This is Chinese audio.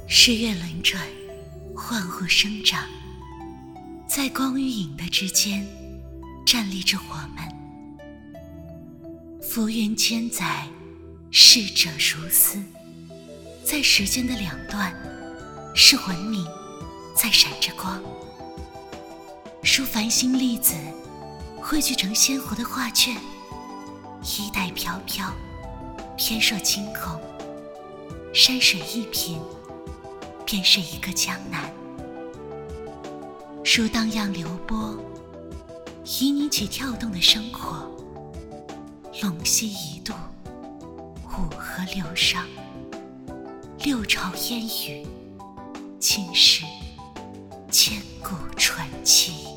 世月轮转，万物生长，在光与影的之间站立着我们。浮云千载，逝者如斯，在时间的两端，是文明在闪着光，如繁星粒子汇聚成鲜活的画卷，衣带飘飘，翩若惊鸿，山水一品，便是一个江南。如荡漾流波，旖旎起跳动的生活，陇西一渡，五河流觞，六朝烟雨，尽是千古传奇。